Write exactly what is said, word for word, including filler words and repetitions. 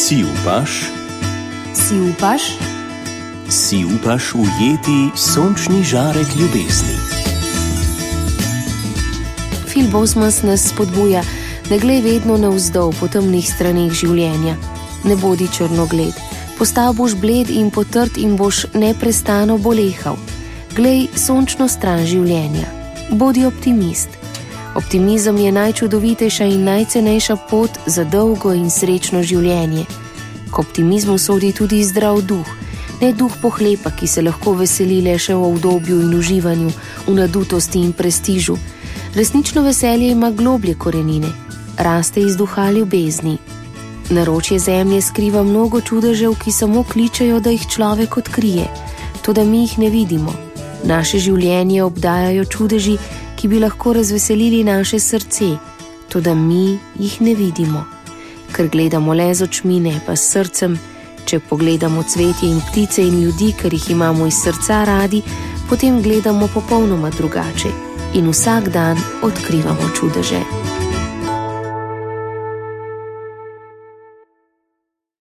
Si upaš? Si upaš? Si upaš ujeti sončni žarek ljubezni? Phil Bosmans nas spodbuja, da glej vedno navzdol po temnih straneh življenja. Ne bodi črnogled, postal boš bled in potrt in boš neprestano bolehal. Glej sončno stran življenja. Bodi optimist. Optimizem je najčudovitejša in najcenejša pot za dolgo in srečno življenje. K optimizmu sodi tudi zdrav duh, ne duh pohlepa, ki se lahko veseli le še v obdobju in uživanju, v nadutosti in prestižu. Resnično veselje ima globlje korenine, raste iz duha ljubezni. Naročje zemlje skriva mnogo čudežev, ki samo kličejo, da jih človek odkrije, toda mi jih ne vidimo. Naše življenje obdajajo čudeži, ki bi lahko razveselili naše srce, toda mi jih ne vidimo. Ker gledamo le z očmi, ne pa s srcem, če pogledamo cvetje in ptice in ljudi, ker jih imamo iz srca radi, potem gledamo popolnoma drugače in vsak dan odkrivamo čudeže.